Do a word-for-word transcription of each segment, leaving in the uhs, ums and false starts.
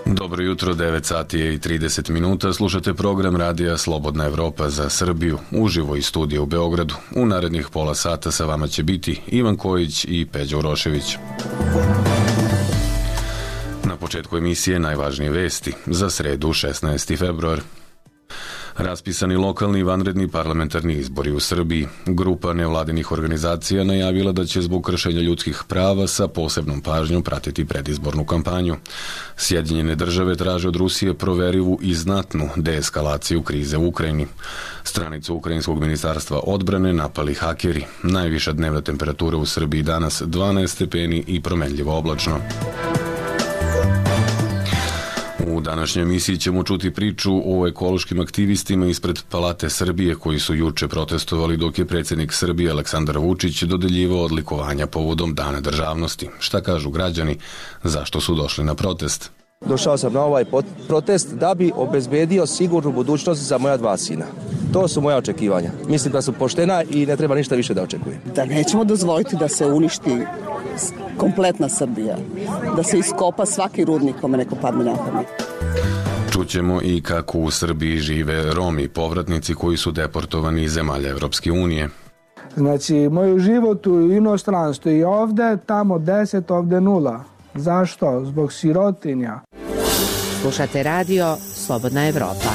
Dobro jutro, devet sati i trideset minuta. Slušate program radija Slobodna Evropa za Srbiju, uživo iz studija u Beogradu. U narednih pola sata sa vama će biti Ivan Kojić i Peđa Urošević. Na početku emisije najvažnije vesti za sredu šesnaesti februar. Raspisani lokalni i vanredni parlamentarni izbori u Srbiji. Grupa nevladinih organizacija najavila da će zbog kršenja ljudskih prava sa posebnom pažnjom pratiti predizbornu kampanju. Sjedinjene države traže od Rusije proverivu i znatnu deeskalaciju krize u Ukrajini. Stranicu Ukrajinskog ministarstva odbrane napali hakeri. Najviša dnevna temperatura u Srbiji danas dvanaest stepeni i promenljivo oblačno. U današnjoj emisiji ćemo čuti priču o ekološkim aktivistima ispred Palate Srbije koji su juče protestovali dok je predsjednik Srbije Aleksandar Vučić dodeljivao odlikovanja povodom Dana državnosti. Šta kažu građani, zašto su došli na protest? Došao sam na ovaj protest da bi obezbedio sigurnu budućnost za moja dva sina. To su moja očekivanja. Mislim da su poštena i ne treba ništa više da očekujem. Da nećemo dozvoliti da se uništi kompletna Srbija, da se iskopa svaki rudnik kome neko padne na pamet. Čućemo i kako u Srbiji žive Romi, povratnici koji su deportovani iz zemalja Evropske unije. Znači, moj život u inostranstvu i ovde, tamo deset, ovde nula. Zašto? Zbog sirotinja. Slušate radio Slobodna Evropa.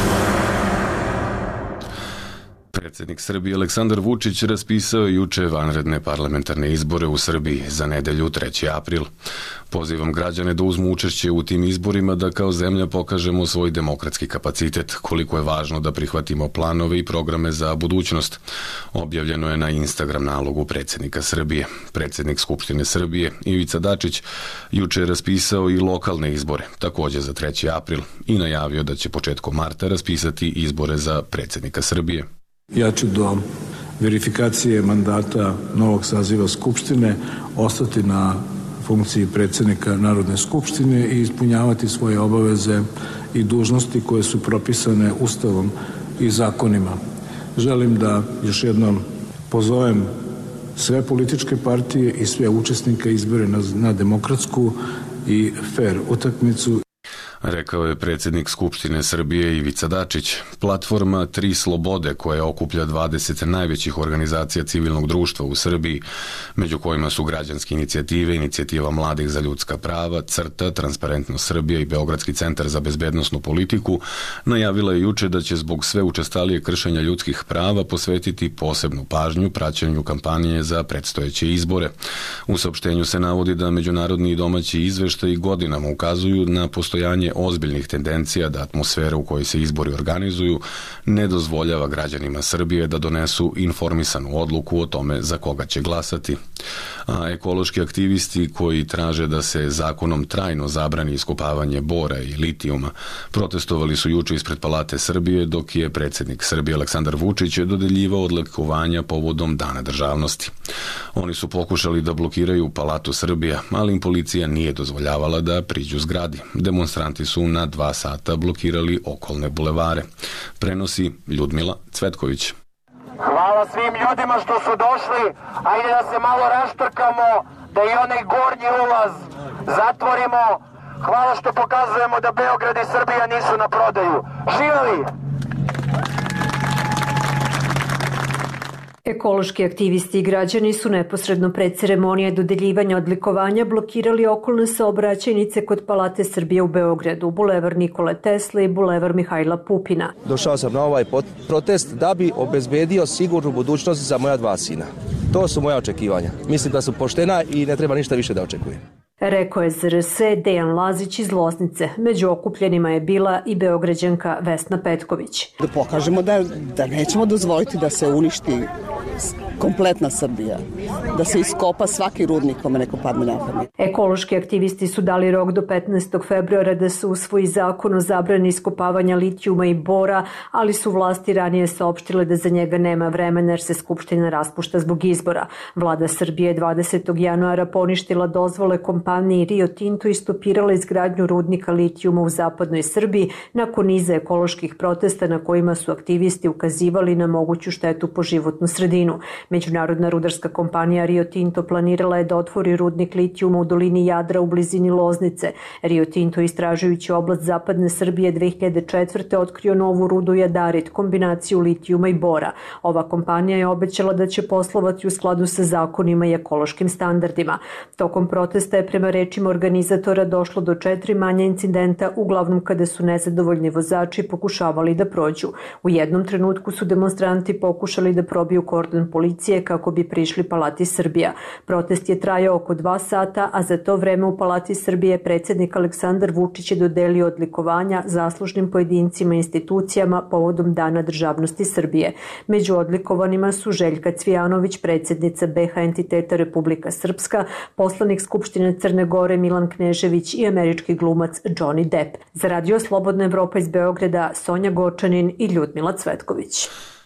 Predsjednik Srbije Aleksandar Vučić raspisao juče vanredne parlamentarne izbore u Srbiji za nedelju treći april. Pozivam građane da uzmu učešće u tim izborima da kao zemlja pokažemo svoj demokratski kapacitet, koliko je važno da prihvatimo planove i programe za budućnost. Objavljeno je na Instagram nalogu predsjednika Srbije. Predsjednik Skupštine Srbije Ivica Dačić juče je raspisao i lokalne izbore, također za treći april, i najavio da će početkom marta raspisati izbore za predsjednika Srbije. Ja ću do verifikacije mandata novog saziva Skupštine ostati na funkciji predsjednika Narodne skupštine i ispunjavati svoje obaveze i dužnosti koje su propisane Ustavom i zakonima. Želim da još jednom pozovem sve političke partije i sve učesnike izbore na, na demokratsku i fer utakmicu. Rekao je predsjednik Skupštine Srbije Ivica Dačić. Platforma Tri slobode, koja okuplja dvadeset najvećih organizacija civilnog društva u Srbiji, među kojima su građanske inicijative, Inicijativa mladih za ljudska prava, CRTA, Transparentnost Srbija i Beogradski centar za bezbednosnu politiku, najavila je juče da će zbog sve učestalije kršenja ljudskih prava posvetiti posebnu pažnju praćenju kampanje za predstojeće izbore. U saopštenju se navodi da međunarodni i domaći izveštaji godinama ukazuju na postojanje ozbiljnih tendencija da atmosfera u kojoj se izbori organizuju ne dozvoljava građanima Srbije da donesu informisanu odluku o tome za koga će glasati. A ekološki aktivisti koji traže da se zakonom trajno zabrani iskopavanje bora i litijuma protestovali su juče ispred Palate Srbije dok je predsjednik Srbije Aleksandar Vučić dodeljivao odlikovanja povodom Dana državnosti. Oni su pokušali da blokiraju Palatu Srbija, ali im policija nije dozvoljavala da priđu zgradi. Demonstranti su na dva sata blokirali okolne bulevare. Prenosi Ljudmila Cvetković. Hvala svim ljudima što su došli, ajde da se malo raštrkamo, da i onaj gornji ulaz zatvorimo. Hvala što pokazujemo da Beograd i Srbija nisu na prodaju. Živeli! Ekološki aktivisti i građani su neposredno pred ceremonije dodeljivanja odlikovanja blokirali okolne saobraćajnice kod Palate Srbije u Beogradu, bulevar Nikole Tesle i bulevar Mihajla Pupina. Došao sam na ovaj protest da bi obezbedio sigurnu budućnost za moja dva sina. To su moja očekivanja. Mislim da su poštena i ne treba ništa više da očekujem. Rekao je Z R S Dejan Lazić iz Loznice. Među okupljenima je bila i Beograđanka Vesna Petković. Da pokažemo da, da nećemo dozvoliti da se uništi kompletna Srbija, da se iskopa svaki rudnik kome neko padne na pamet. Ekološki aktivisti su dali rok do petnaestog februara da se usvoji zakon o zabrani iskopavanja litijuma i bora, ali su vlasti ranije saopštile da za njega nema vremena jer se Skupština raspušta zbog izbora. Vlada Srbije dvadesetog januara poništila dozvole kompaniji Rio Tinto i stopirala izgradnju rudnika litijuma u zapadnoj Srbiji nakon niza ekoloških protesta na kojima su aktivisti ukazivali na moguću štetu po životnu sredinu. sredinu. Međunarodna rudarska kompanija Rio Tinto planirala je da otvori rudnik litijuma u dolini Jadra u blizini Loznice. Rio Tinto, istražujući oblast zapadne Srbije, dve hiljade četvrte otkrio novu rudu jadarit, kombinaciju litijuma i bora. Ova kompanija je obećala da će poslovati u skladu sa zakonima i ekološkim standardima. Tokom protesta je prema rečima organizatora došlo do četiri manja incidenta, uglavnom kada su nezadovoljni vozači pokušavali da prođu. U jednom trenutku su demonstranti pokušali da probiju kordon policije kako bi prišli Palati Srbija. Protest je trajao oko dva sata, a za to vreme u Palati Srbije predsjednik Aleksandar Vučić je dodelio odlikovanja zaslužnim pojedincima i institucijama povodom Dana državnosti Srbije. Među odlikovanima su Željka Cvijanović, predsjednica B H entiteta Republika Srpska, poslanik Skupštine Crne Gore Milan Knežević i američki glumac Johnny Depp. Za Radio Slobodna Evropa iz Beograda, Sonja Gočanin i Ljudmila Cvetković.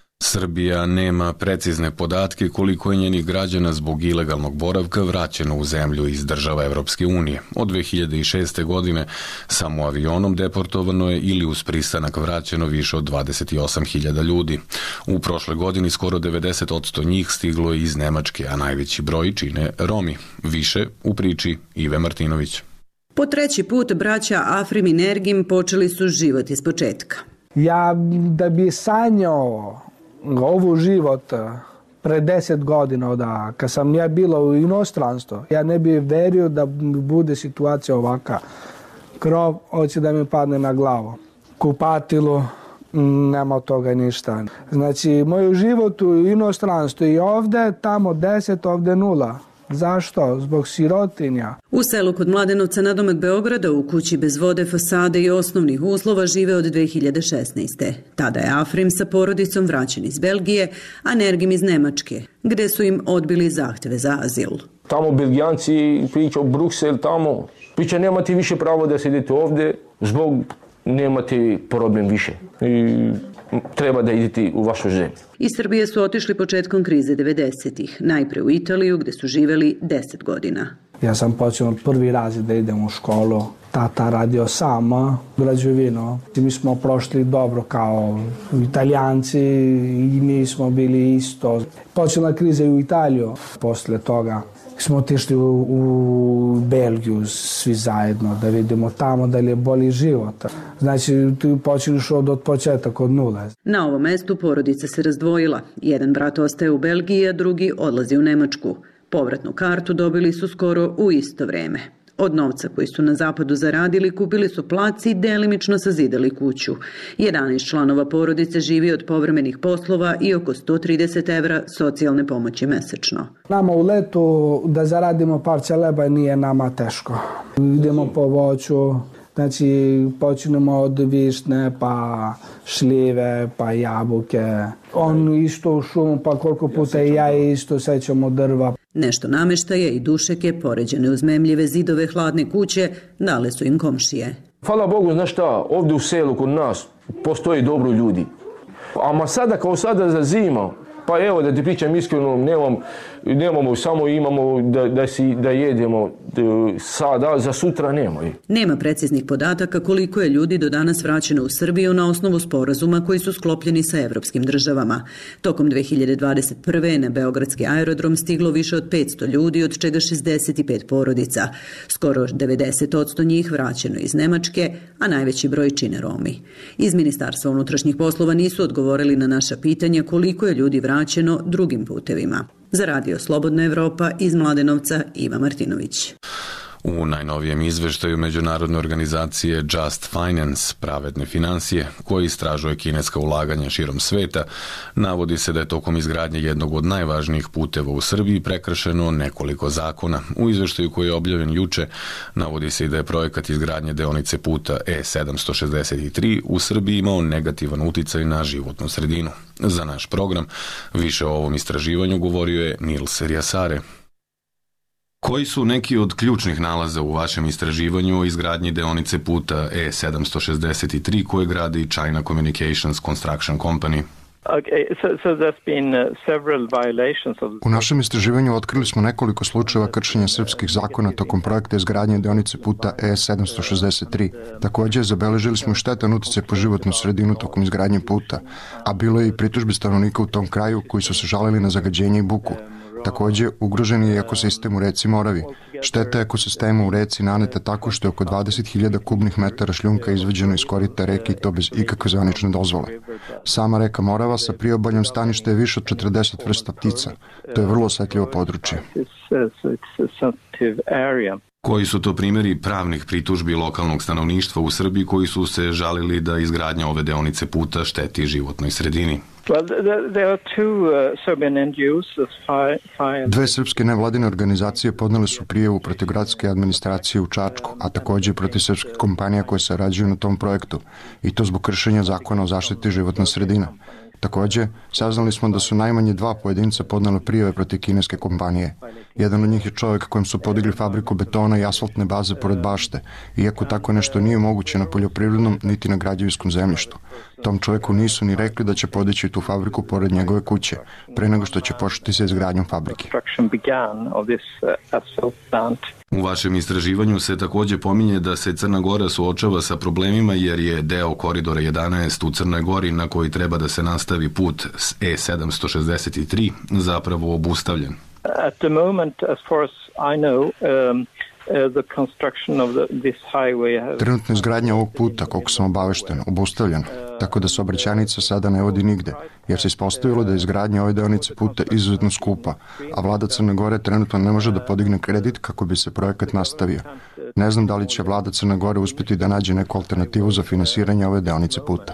Srbija nema precizne podatke koliko je njenih građana zbog ilegalnog boravka vraćeno u zemlju iz država Evropske unije. Od dve hiljade šeste. godine samo avionom deportovano je ili uz pristanak vraćeno više od dvadeset osam hiljada ljudi. U prošloj godini skoro devedeset posto njih stiglo je iz Nemačke, a najveći broj čine Romi. Više u priči Ive Martinović. Po treći put braća Afrim i Nergim počeli su život iz početka. Ja da bi sanjao ovu život pre deset godina, da kad sam ja bila u inostranstvu, ja ne bi verio da bude situacija ovaka. Krov hoće da mi padne na glavu. Kupatilo, nema od toga ništa. Znači, moj život u inostranstvu i ovde, tamo deset, ovde nula. Zašto? Zbog sirotinja. U selu kod Mladenovca nadomak Beograda u kući bez vode, fasade i osnovnih uslova žive od dve hiljade šesnaeste. Tada je Afrim sa porodicom vraćen iz Belgije, a Nergim iz Nemačke, gde su im odbili zahteve za azil. Tamo Belgijanci pričaju Bruksel, tamo priča nemate više pravo da sedete ovde, zbog nemate problem više. I treba da idete u vašu zemlju. Iz Srbije su otišli početkom krize devedesetih, najpre u Italiju gde su živeli deset godina. Ja sam počeo prvi razred da idem u školu. Tata radio sam građevinu. Mi smo prošli dobro kao Italijanci i mi smo bili isto. Počela kriza i u Italiju. Posle toga smo otišli u, u Belgiju svi zajedno da vidimo tamo da li je bolji život. Znači, tu počeliš od, od početak, od nule. Na ovom mestu porodica se razdvojila. Jedan brat ostaje u Belgiji, a drugi odlazi u Nemačku. Povratnu kartu dobili su skoro u isto vreme. Od novca koji su na zapadu zaradili, kupili su plac i delimično sazidali kuću. jedanaest članova porodice živi od povremenih poslova i oko sto trideset evra socijalne pomoći mesečno. Nama u letu da zaradimo parče leba nije nama teško. Idemo po voću, znači počinemo od višnje, pa šljive, pa jabuke. On isto u šumu, pa koliko puta i ja isto sećamo drva. Nešto nameštaje i dušeke, poređene uz memljive zidove hladne kuće, dale su im komšije. Hvala Bogu, znaš šta, ovde u selu kod nas postoji dobro ljudi. A sada kao sada za zima, pa evo da ti pričam iskreno, nemam, nemamo, samo imamo da, da, si, da jedemo da, sada, za sutra nemoj. Nema preciznih podataka koliko je ljudi do danas vraćeno u Srbiju na osnovu sporazuma koji su sklopljeni sa evropskim državama. Tokom dve hiljade dvadeset prve. na Beogradski aerodrom stiglo više od petsto ljudi, od čega šezdeset pet porodica. Skoro devedeset posto njih vraćeno iz Nemačke, a najveći broj čine Romi. Iz Ministarstva unutrašnjih poslova nisu odgovorili na naša pitanja koliko je ljudi vraćeno drugim putevima. Za Radio Slobodna Evropa iz Mladenovca, Iva Martinović. U najnovijem izveštaju međunarodne organizacije Just Finance, pravedne financije, koji istražuje kineska ulaganja širom sveta, navodi se da je tokom izgradnje jednog od najvažnijih puteva u Srbiji prekršeno nekoliko zakona. U izveštaju koji je objavljen juče navodi se i da je projekat izgradnje deonice puta E sedamsto šezdeset tri u Srbiji imao negativan uticaj na životnu sredinu. Za naš program više o ovom istraživanju govorio je Nils Rjasare. Koji su neki od ključnih nalaza u vašem istraživanju o izgradnji deonice puta E sedamsto šezdeset tri koje gradi China Communications Construction Company? U našem istraživanju otkrili smo nekoliko slučajeva kršenja srpskih zakona tokom projekta izgradnje deonice puta E sedamsto šezdeset tri. Takođe, zabeležili smo i štetan uticaj po životnu sredinu tokom izgradnje puta, a bilo je i pritužbi stanovnika u tom kraju koji su se žalili na zagađenje i buku. Takođe, ugrožen je i ekosistem u reci Moravi. Šteta ekosistema u reci naneta tako što je oko dvadeset hiljada kubnih metara šljunka izvađeno iz korita reke i to bez ikakve zvanične dozvole. Sama reka Morava sa priobaljem staništa je više od četrdeset vrsta ptica. To je vrlo osetljivo područje. Koji su to primjeri pravnih pritužbi lokalnog stanovništva u Srbiji koji su se žalili da izgradnja ove deonice puta šteti životnoj sredini? Dve srpske nevladine organizacije podnele su prijavu protiv gradske administracije u Čačku, a takođe i protiv srpskih kompanija koje sarađuju na tom projektu, i to zbog kršenja zakona o zaštiti životne sredine. Takođe, saznali smo da su najmanje dva pojedinca podnele prijave protiv kineske kompanije. Jedan od njih je čovjek kojem su podigli fabriku betona i asfaltne baze pored bašte, iako tako nešto nije moguće na poljoprivrednom niti na građevinskom zemljištu. Tom čovjeku nisu ni rekli da će podići tu fabriku pored njegove kuće, pre nego što će početi sa izgradnjom fabrike. U vašem istraživanju se takođe pominje da se Crna Gora suočava sa problemima jer je deo koridora jedanaest u Crnoj Gori na koji treba da se nastavi put E sedamsto šezdeset tri zapravo obustavljen. At the moment, as far as I know, um, uh, the construction of the, this highway has... Trenutno izgradnja ovog puta, koliko sam obavešten, obustavljena, tako da saobraćajnica sada ne vodi nigde, jer se ispostavilo da je izgradnja ove deonice puta izuzetno skupa, a vlada Crne Gore trenutno ne može da podigne kredit kako bi se projekat nastavio. Ne znam da li će vlada Crne Gore uspjeti da nađe neku alternativu za finansiranje ove deonice puta.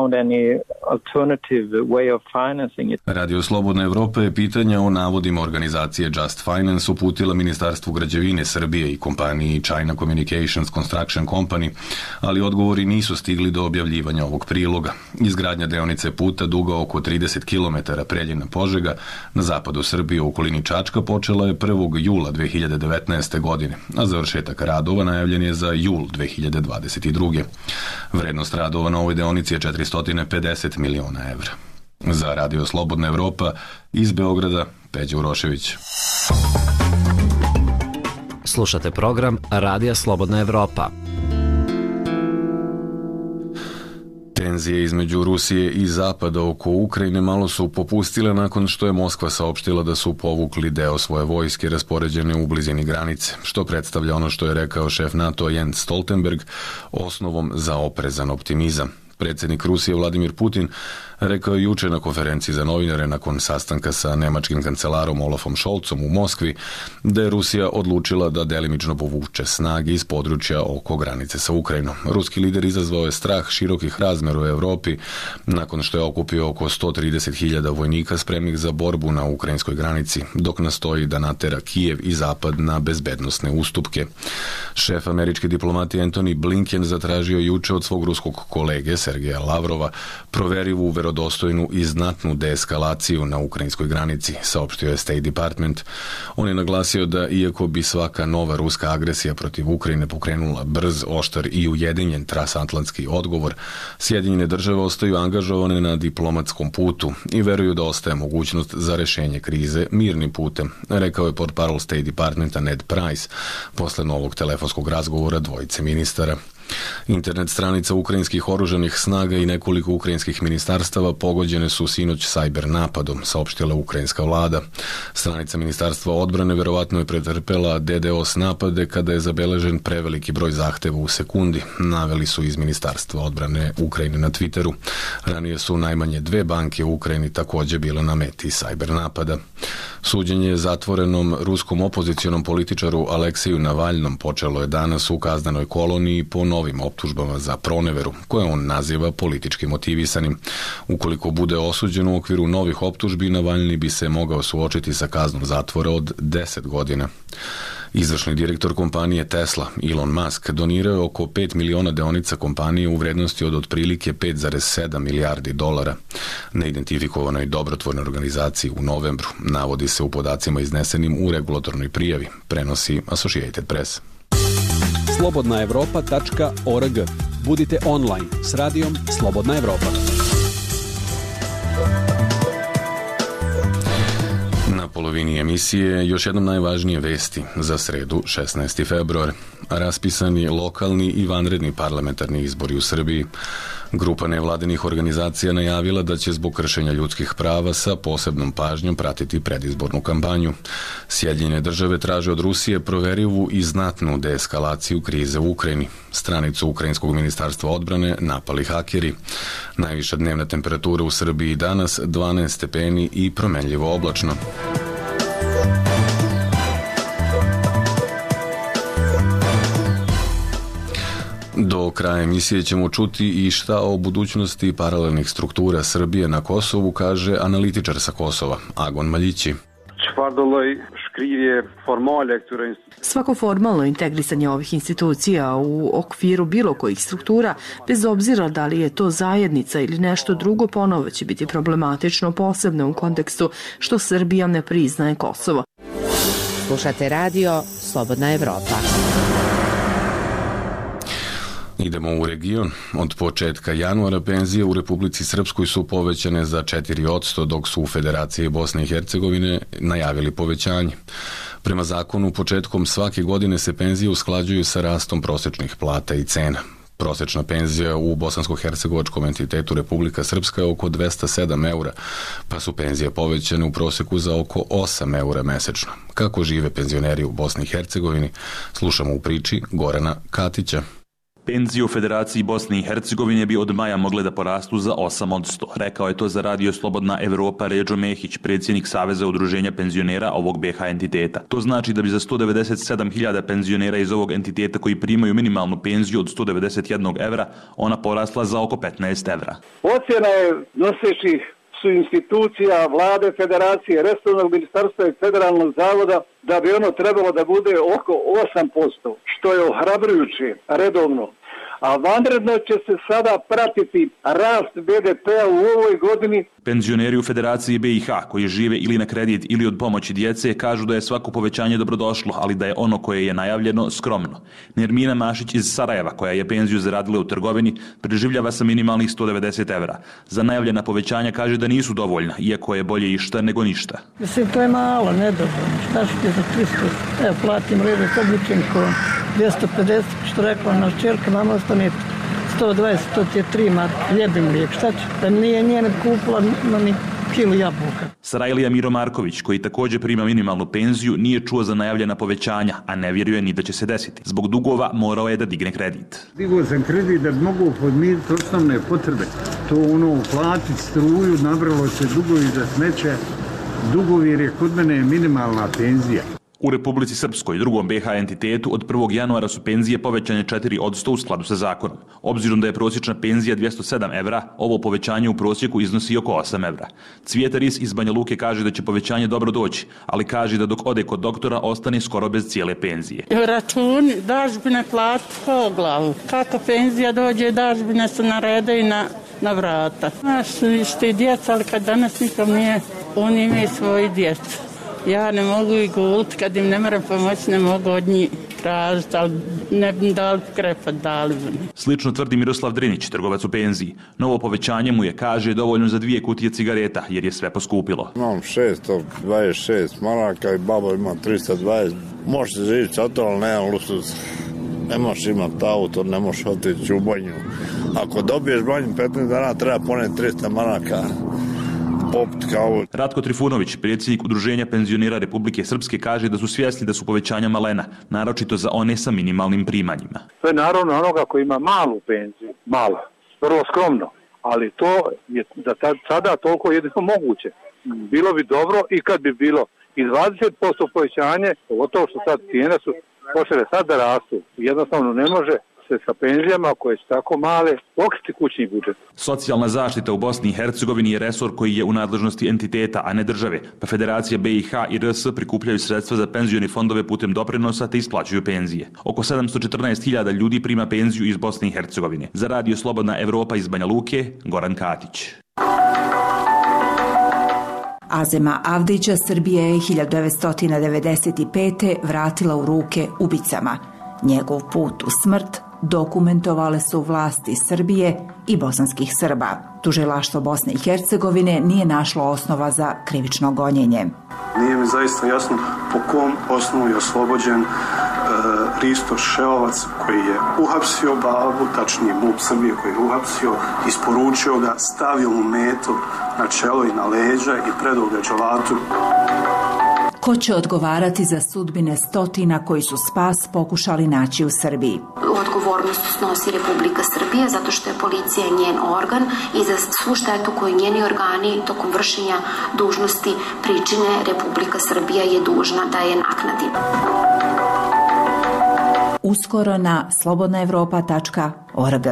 Radio Slobodna Evropa je pitanja o navodima organizacije Just Finance uputila Ministarstvu građevine Srbije i kompaniji China Communications Construction Company, ali odgovori nisu stigli do objavljivanja ovog priloga. Izgradnja deonice puta duga oko trideset kilometara Preljina-Požega na zapadu Srbije u okolini Čačka počela je prvog jula dve hiljade devetnaeste. godine, a završetak radova najavljen je za jul dve hiljade dvadeset druge. Vrednost radova na ovoj deonici je četiristo pedeset miliona evra. Za Radio Slobodna Evropa iz Beograda, Peđa Urošević. Slušate program Radija Slobodna Evropa. Tenzije između Rusije i Zapada oko Ukrajine malo su popustile nakon što je Moskva saopštila da su povukli deo svoje vojske raspoređene u blizini granice, što predstavlja ono što je rekao šef NATO Jens Stoltenberg osnovom za oprezan optimizam. Predsjednik Rusije Vladimir Putin rekao je juče na konferenciji za novinare nakon sastanka sa nemačkim kancelarom Olafom Scholzom u Moskvi da je Rusija odlučila da delimično povuče snage iz područja oko granice sa Ukrajinom. Ruski lider izazvao je strah širokih razmera u Evropi nakon što je okupio oko sto trideset hiljada vojnika spremnih za borbu na ukrajinskoj granici, dok nastoji da natera Kijev i Zapad na bezbednosne ustupke. Šef američke diplomatije Antony Blinken zatražio juče od svog ruskog kolege Sergeja Lavrova proverivu verodostojnu i znatnu deeskalaciju na ukrajinskoj granici, saopštio je State Department. On je naglasio da iako bi svaka nova ruska agresija protiv Ukrajine pokrenula brz, oštar i ujedinjen transatlantski odgovor, Sjedinjene države ostaju angažovane na diplomatskom putu i veruju da ostaje mogućnost za rešenje krize mirnim putem, rekao je portparol State Departmenta Ned Price posle novog telefonskog razgovora dvojice ministara. Internet stranica ukrajinskih oružanih snaga i nekoliko ukrajinskih ministarstava pogođene su sinoć sajber napadom, saopštila ukrajinska vlada. Stranica Ministarstva odbrane verovatno je pretrpela DDoS napade kada je zabeležen preveliki broj zahteva u sekundi, naveli su iz Ministarstva odbrane Ukrajine na Twitteru. Ranije su najmanje dve banke u Ukrajini takođe bile na meti sajber napada. Suđenje zatvorenom ruskom opozicionom političaru Alekseju Navalnom počelo je danas u kaznenoj koloniji po novim optužbama za proneveru, koje on naziva politički motivisanim. Ukoliko bude osuđen u okviru novih optužbi, Navalni bi se mogao suočiti sa kaznom zatvora od deset godina. Izvršni direktor kompanije Tesla, Elon Musk, donirao je oko pet miliona deonica kompanije u vrednosti od otprilike pet zarez sedam milijardi dolara. Neidentifikovanoj dobrotvornoj organizaciji u novembru, navodi se u podacima iznesenim u regulatornoj prijavi, prenosi Associated Press. slobodna evropa tačka org. Budite online s radijom Slobodna Evropa. polovini emisije još jednom najvažnije vesti za sredu šesnaesti februar. Raspisani lokalni i vanredni parlamentarni izbori u Srbiji. Grupa nevladinih organizacija najavila da će zbog kršenja ljudskih prava sa posebnom pažnjom pratiti predizbornu kampanju. Sjedinjene države traže od Rusije proverivu i znatnu deeskalaciju krize u Ukrajini. Stranicu Ukrajinskog ministarstva odbrane napali hakeri. Najviša dnevna temperatura u Srbiji danas dvanaest stepeni i promenljivo oblačno. Do kraja emisije ćemo čuti i šta o budućnosti paralelnih struktura Srbije na Kosovu kaže analitičar sa Kosova, Agon Maljići. Svako formalno integrisanje ovih institucija u okviru bilo kojih struktura, bez obzira da li je to zajednica ili nešto drugo, ponovo će biti problematično, posebno u kontekstu što Srbija ne priznaje Kosovo. Slušate radio Slobodna Evropa. Idemo u region. Od početka januara penzije u Republici Srpskoj su povećane za četiri posto, dok su u Federaciji Bosne i Hercegovine najavili povećanje. Prema zakonu, početkom svake godine se penzije usklađuju sa rastom prosečnih plata i cena. Prosečna penzija u bosansko-hercegovačkom entitetu Republika Srpska je oko dvesta sedam eura, pa su penzije povećane u proseku za oko osam eura mesečno. Kako žive penzioneri u Bosni i Hercegovini, slušamo u priči Gorana Katića. Penzije u Federaciji Bosne i Hercegovine bi od maja mogle da porastu za osam posto. Rekao je to za radio Slobodna Evropa Ređo Mehić, predsjednik Saveza udruženja penzionera ovog B H entiteta. To znači da bi za sto devedeset sedam hiljada penzionera iz ovog entiteta koji primaju minimalnu penziju od sto devedeset jedan evra, ona porasla za oko petnaest evra. Ocjena je nosećih su institucija, vlade, federacije, resornog ministarstva i federalnog zavoda da bi ono trebalo da bude oko osam posto, što je ohrabrujuće redovno. A vanredno će se sada pratiti rast B D P-a u ovoj godini. Penzioneri u Federaciji B i H koji žive ili na kredit ili od pomoći djece kažu da je svako povećanje dobrodošlo, ali da je ono koje je najavljeno skromno. Nermina Mašić iz Sarajeva, koja je penziju zaradila u trgovini, preživljava sa minimalnih sto devedeset evra. Za najavljena povećanja kaže da nisu dovoljna, iako je bolje išta nego ništa. Mislim, to je malo, nedovoljno. Šta što je za tristo? Evo, platim redu s obličenkom dvjesto pedeset, što rekla naš čerka, mama ostane sto dvadeset, to ti je tri marke, ljebim lijek, šta će? Da nije njene kupila ni kilu jabuka. Sarajlija Miro Marković, koji također prima minimalnu penziju, nije čuo za najavljena povećanja, a ne vjeruje ni da će se desiti. Zbog dugova morao je da digne kredit. Digao sam kredit da bi mogu podmiriti osnovne potrebe. To ono, platiti struju, nabralo se dugovi za smeće, dugovi jer je kod mene minimalna penzija. U Republici Srpskoj, drugom B H entitetu, od prvog januara su penzije povećane četiri posto u skladu sa zakonom. Obzirom da je prosječna penzija dvjesto sedam evra, ovo povećanje u prosjeku iznosi oko osam evra. Cvijeta Ris iz Banja Luke kaže da će povećanje dobro doći, ali kaže da dok ode kod doktora ostane skoro bez cijele penzije. Računi, dažbine plati po glavu. Kako penzija dođe, dažbine se narede na, na vrata. Znaš, što i djeca, ali kad danas nikom nije, oni imaju svoji djeca. Ja ne mogu i guliti, kad im ne moram pomoći, ne mogu od njih tražiti, ali ne bi dali krepat, dali bi. Slično tvrdi Miroslav Drinić, trgovac u penziji. Novo povećanje mu je, kaže, dovoljno za dvije kutije cigareta, jer je sve poskupilo. Imam šesto dvadeset šest maraka i babo ima tristo dvadeset. Možete živjeti sa to, ali nemam luksuz. Ne možeš imati auto, ne možeš otići u banju. Ako dobiješ banju petnaest dana, treba poneti tristo maraka. Ratko Trifunović, predsjednik Udruženja penzionera Republike Srpske, kaže da su svjesni da su povećanja malena, naročito za one sa minimalnim primanjima. To je naravno onoga koji ima malu penziju, malo, vrlo skromno, ali to je da sada toliko jedino moguće. Bilo bi dobro i kad bi bilo i dvadeset posto povećanje, pogotovo što sad cijene su počele sad da rastu, jednostavno ne može se sa penzijama koje su tako male pokriti kućni budžet. Socijalna zaštita u Bosni i Hercegovini je resor koji je u nadležnosti entiteta, a ne države, pa Federacija B i H i R S prikupljaju sredstva za penzioni fondove putem doprinosa te isplaćuju penzije. Oko sedamsto četrnaest hiljada ljudi prima penziju iz Bosne i Hercegovine. Za radio Slobodna Evropa iz Banja Luke, Goran Katić. Azema Avdića Srbije je hiljadu devetsto devedeset pete. vratila u ruke ubicama. Njegov put u smrt dokumentovale su vlasti Srbije i bosanskih Srba. Tužilaštvo Bosne i Hercegovine nije našlo osnova za krivično gonjenje. Nije mi zaista jasno po kom osnovu je oslobođen e, Risto Šeovac koji je uhapsio babu, tačnije M U P Srbije koji je uhapsio, isporučio ga, stavio mu metu na čelo i na leđa i predao ga dželatu. Ko će odgovarati za sudbine stotina koji su spas pokušali naći u Srbiji? Odgovornost snosi Republika Srbija zato što je policija njen organ i za svu štetu koju njeni organi tokom vršenja dužnosti pričine Republika Srbija je dužna da je naknadi. Uskoro na slobodna evropa tačka org.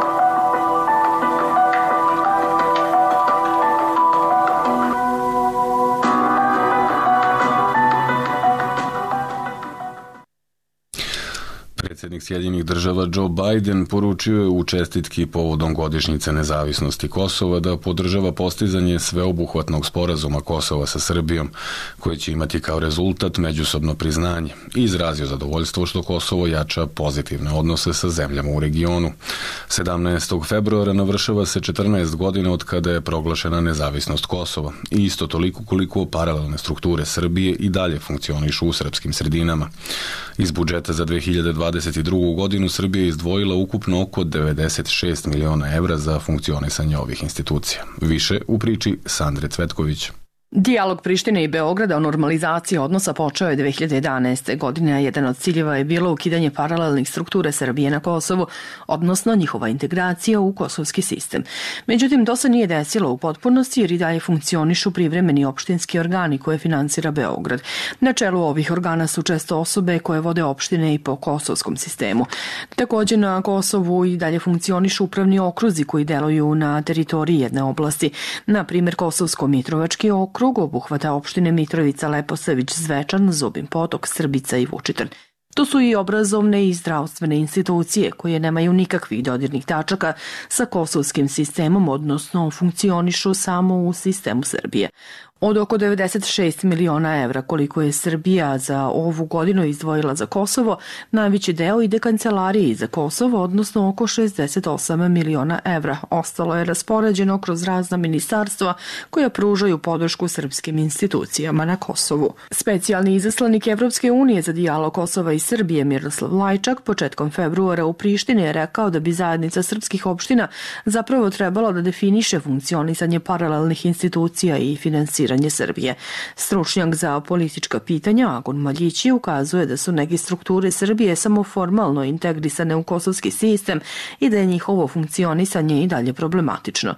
Predsjednik Sjedinjenih država Joe Biden poručio je u čestitki povodom godišnjice nezavisnosti Kosova da podržava postizanje sveobuhvatnog sporazuma Kosova sa Srbijom, koji će imati kao rezultat međusobno priznanje, i izrazio zadovoljstvo što Kosovo jača pozitivne odnose sa zemljama u regionu. sedamnaestog februara navršava se četrnaest godina od kada je proglašena nezavisnost Kosova i isto toliko koliko paralelne strukture Srbije i dalje funkcionišu u srpskim sredinama. Iz budžeta za dve hiljade dvadeset drugu. godinu Srbija je izdvojila ukupno oko devedeset šest miliona evra za funkcionisanje ovih institucija. Više u priči Sandre Cvetković. Dijalog Prištine i Beograda o normalizaciji odnosa počeo je dve hiljade jedanaeste. godine, a jedan od ciljeva je bilo ukidanje paralelnih strukture Srbije na Kosovu, odnosno njihova integracija u kosovski sistem. Međutim, to se nije desilo u potpunosti jer i dalje funkcionišu privremeni opštinski organi koje finansira Beograd. Na čelu ovih organa su često osobe koje vode opštine i po kosovskom sistemu. Također na Kosovu i dalje funkcionišu upravni okruzi koji deluju na teritoriji jedne oblasti. Na primjer, Kosovsko-Mitrovački okrug Krug obuhvata opštine Mitrovica, Leposavić, Zvečan, Zubin Potok, Srbica i Vučitrn. To su i obrazovne i zdravstvene institucije koje nemaju nikakvih dodirnih tačaka sa kosovskim sistemom, odnosno funkcionišu samo u sistemu Srbije. Od oko devedeset šest miliona evra koliko je Srbija za ovu godinu izdvojila za Kosovo, najveći deo ide kancelariji za Kosovo, odnosno oko šezdeset osam miliona evra. Ostalo je raspoređeno kroz razna ministarstva koja pružaju podršku srpskim institucijama na Kosovu. Specijalni izaslanik Evropske unije za dijalog Kosova i Srbije Miroslav Lajčak početkom februara u Prištini je rekao da bi zajednica srpskih opština zapravo trebalo da definiše funkcionisanje paralelnih institucija i finansiranje Srbije. Stručnjak za politička pitanja Agon Maljići ukazuje da su neke strukture Srbije samo formalno integrisane u kosovski sistem i da je njihovo funkcionisanje i dalje problematično.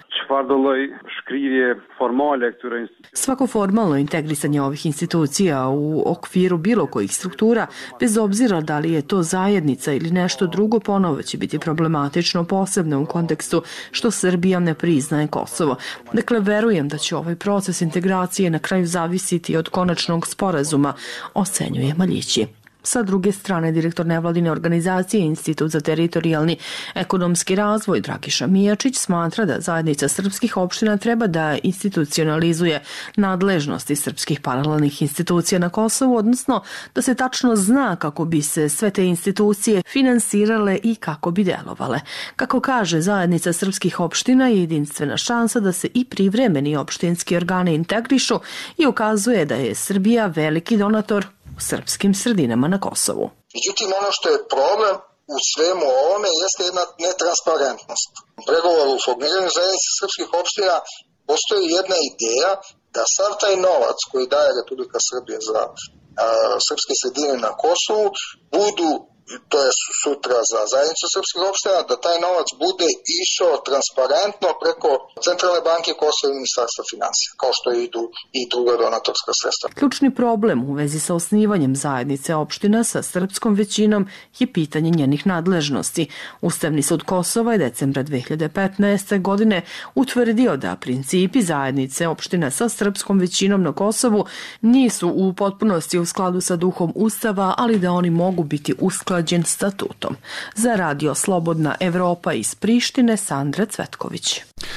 Svako formalno integrisanje ovih institucija u okviru bilo kojih struktura, bez obzira da li je to zajednica ili nešto drugo, ponovo će biti problematično, posebno u kontekstu što Srbija ne priznaje Kosovo. Dakle, verujem da će ovaj proces integracije na kraju zavisiti od konačnog sporazuma, ocenjuje Maljići. Sa druge strane, direktor nevladine organizacije Institut za teritorijalni ekonomski razvoj Dragiša Mijačić smatra da zajednica srpskih opština treba da institucionalizuje nadležnosti srpskih paralelnih institucija na Kosovu, odnosno da se tačno zna kako bi se sve te institucije finansirale i kako bi delovale. Kako kaže, zajednica srpskih opština je jedinstvena šansa da se i privremeni opštinski organi integrišu i ukazuje da je Srbija veliki donator u srpskim sredinama na Kosovu. Međutim, ono što je problem u svemu ovome jeste jedna netransparentnost. U pregovoru u formiranju zajednice srpskih opština postoji jedna ideja da sav taj novac koji daje Republika Srbija za a, srpske sredine na Kosovu budu, to je sutra za zajednicu srpskih opština, da taj novac bude išao transparentno preko Centralne banke Kosova i Ministarstva finansija, kao što idu i druga donatorska sredstva. Ključni problem u vezi sa osnivanjem zajednice opština sa srpskom većinom je pitanje njenih nadležnosti. Ustavni sud Kosova je decembra dve hiljade petnaeste. godine utvrdio da principi zajednice opština sa srpskom većinom na Kosovu nisu u potpunosti u skladu sa duhom Ustava, ali da oni mogu biti usklađeni statutom. Za radio Slobodna Evropa iz Prištine, Sandra Cvetković.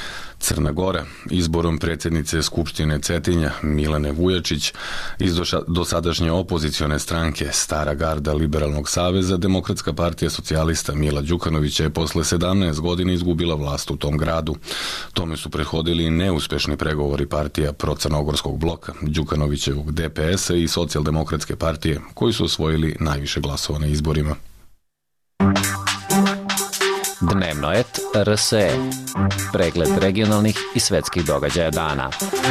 Crna Gora, izborom predsjednice Skupštine Cetinja Milane Vujačić iz dosadašnje opozicione stranke Stara garda Liberalnog saveza, Demokratska partija socijalista Mila Đukanovića je posle sedamnaest godina izgubila vlast u tom gradu. Tome su prethodili neuspešni pregovori partija procrnogorskog bloka, Đukanovićevog D P S-a i Socijaldemokratske partije, koji su osvojili najviše glasova na izborima. Dnevno et R S E. Pregled regionalnih i svetskih događaja dana.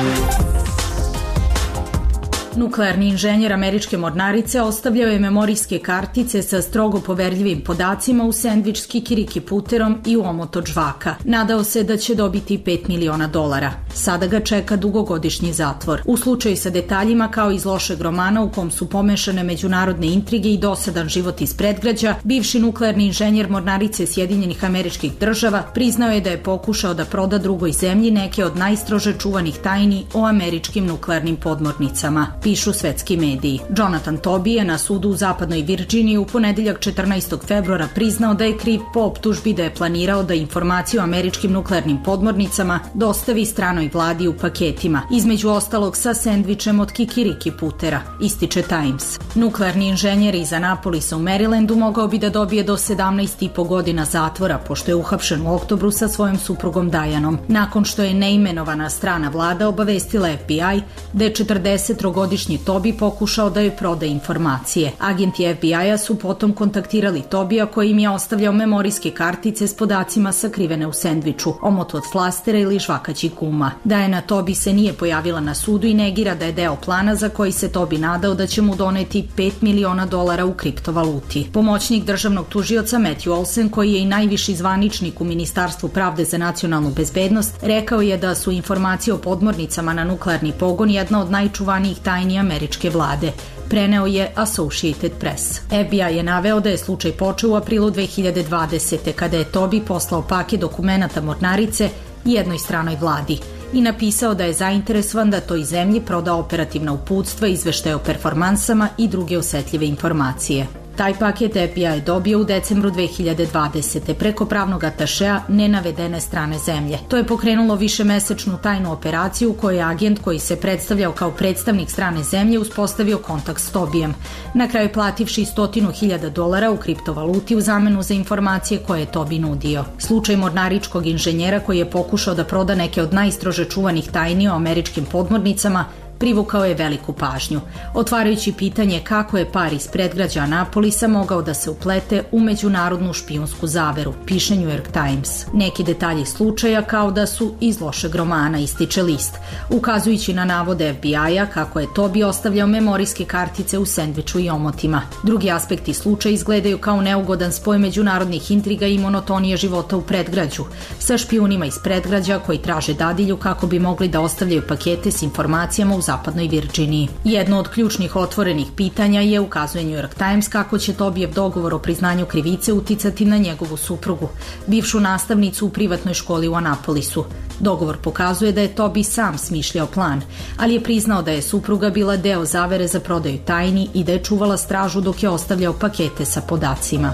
Nuklearni inženjer američke mornarice ostavljao je memorijske kartice sa strogo poverljivim podacima u sendvič s kikiriki puterom i u omot od žvaka. Nadao se da će dobiti pet miliona dolara. Sada ga čeka dugogodišnji zatvor. U slučaju sa detaljima kao iz lošeg romana u kom su pomešane međunarodne intrige i dosadan život iz predgrađa, bivši nuklearni inženjer mornarice Sjedinjenih Američkih Država priznao je da je pokušao da proda drugoj zemlji neke od najstrože čuvanih tajni o američkim nuklearnim podmornicama, pišu svetski mediji. Jonathan Toby je na sudu u zapadnoj Virđiniji u ponedeljak četrnaestog februara priznao da je kriv po optužbi da je planirao da informaciju o američkim nuklearnim podmornicama dostavi stranoj vladi u paketima, između ostalog sa sendvičem od kikiriki putera, ističe Times. Nuklearni inženjer iz Anapolisa u Marylandu mogao bi da dobije do sedamnaest i po godina zatvora, pošto je uhapšen u oktobru sa svojom suprugom Dianom, nakon što je neimenovana strana vlada obavestila F B I da je četrdesettrogodišnji Tobi pokušao da joj proda informacije. Agenti F B I-a su potom kontaktirali Tobija koji im je ostavljao memorijske kartice s podacima sakrivene u sendviču, omot od flastera ili žvakaćih guma. Diana Tobi se nije pojavila na sudu i negira da je deo plana za koji se Tobi nadao da će mu doneti pet miliona dolara u kriptovaluti. Pomoćnik državnog tužioca Matthew Olsen, koji je i najviši zvaničnik u Ministarstvu pravde za nacionalnu bezbednost, rekao je da su informacije o podmornicama na nuklearni pogon jedna od najčuvanijih tajni američke vlade, preneo je Associated Press. F B I je naveo da je slučaj počeo u aprilu dve hiljade dvadesete. kada je Tobi poslao paket dokumenata mornarice jednoj stranoj vladi i napisao da je zainteresovan da toj zemlji proda operativna uputstva, izveštaje o performansama i druge osetljive informacije. Taj paket F B I je dobio u decembru dve hiljade dvadesete. preko pravnog atašea nenavedene strane zemlje. To je pokrenulo višemesečnu tajnu operaciju u kojoj je agent koji se predstavljao kao predstavnik strane zemlje uspostavio kontakt s Tobijem, na kraju plativši stotinu hiljada dolara u kriptovaluti u zamenu za informacije koje je Tobi nudio. Slučaj mornaričkog inženjera koji je pokušao da proda neke od najstrože čuvanih tajni o američkim podmornicama privukao je veliku pažnju, otvarajući pitanje kako je par iz predgrađa Anapolisa mogao da se uplete u međunarodnu špijunsku zaveru, piše New York Times. Neki detalji slučaja kao da su iz lošeg romana, ističe list, ukazujući na navode F B I-a kako je Tobi ostavljao memorijske kartice u sendviču i omotima. Drugi aspekti slučaja izgledaju kao neugodan spoj međunarodnih intriga i monotonije života u predgrađu, sa špijunima iz predgrađa koji traže dadilju kako bi mogli da ostavljaju pakete s informacijama u zapadnoj Virđiniji. Jedno od ključnih otvorenih pitanja je, ukazuje New York Times, kako će Tobijev dogovor o priznanju krivice uticati na njegovu suprugu, bivšu nastavnicu u privatnoj školi u Anapolisu. Dogovor pokazuje da je Tobi sam smišljao plan, ali je priznao da je supruga bila deo zavere za prodaju tajni i da je čuvala stražu dok je ostavljao pakete sa podacima.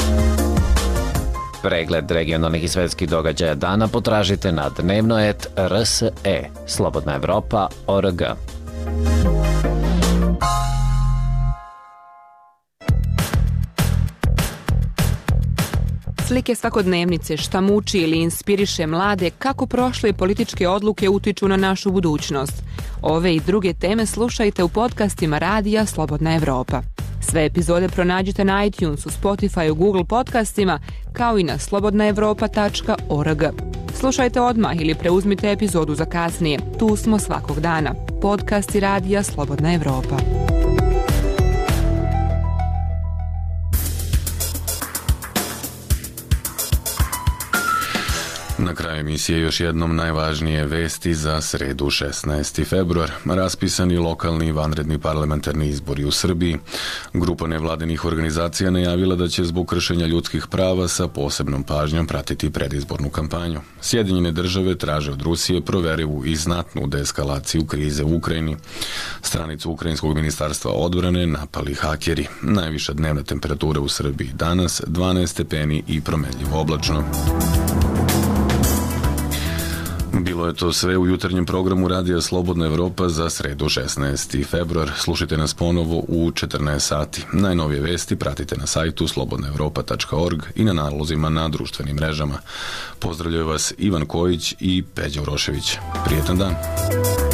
Pregled regionalnih i svetskih događaja dana potražite na dnevno et R S E, Slobodna Evropa, O R G. Slike svakodnevnice, šta muči ili inspiriše mlade, kako prošle političke odluke utiču na našu budućnost. Ove i druge teme slušajte u podcastima Radija Slobodna Evropa. Sve epizode pronađite na iTunesu, Spotifyu, Google podcastima, kao i na slobodna evropa tačka org. Slušajte odmah ili preuzmite epizodu za kasnije. Tu smo svakog dana. Podcasti Radija Slobodna Evropa. Na kraju emisije još jednom najvažnije vesti za sredu šesnaesti februar. Raspisani lokalni i vanredni parlamentarni izbori u Srbiji. Grupa nevladinih organizacija najavila da će zbog kršenja ljudskih prava sa posebnom pažnjom pratiti predizbornu kampanju. Sjedinjene države traže od Rusije proverivu i znatnu deeskalaciju krize u Ukrajini. Stranicu Ukrajinskog ministarstva odbrane napali hakeri. Najviša dnevna temperatura u Srbiji danas dvanaest stepeni i promenljivo oblačno. Bilo je to sve u jutarnjem programu Radija Slobodna Evropa za sredu šesnaesti februar. Slušajte nas ponovo u četrnaest sati. Najnovije vesti pratite na sajtu slobodna evropa tačka org i na nalozima na društvenim mrežama. Pozdravljaju vas Ivan Kojić i Peđa Urošević. Prijetan dan.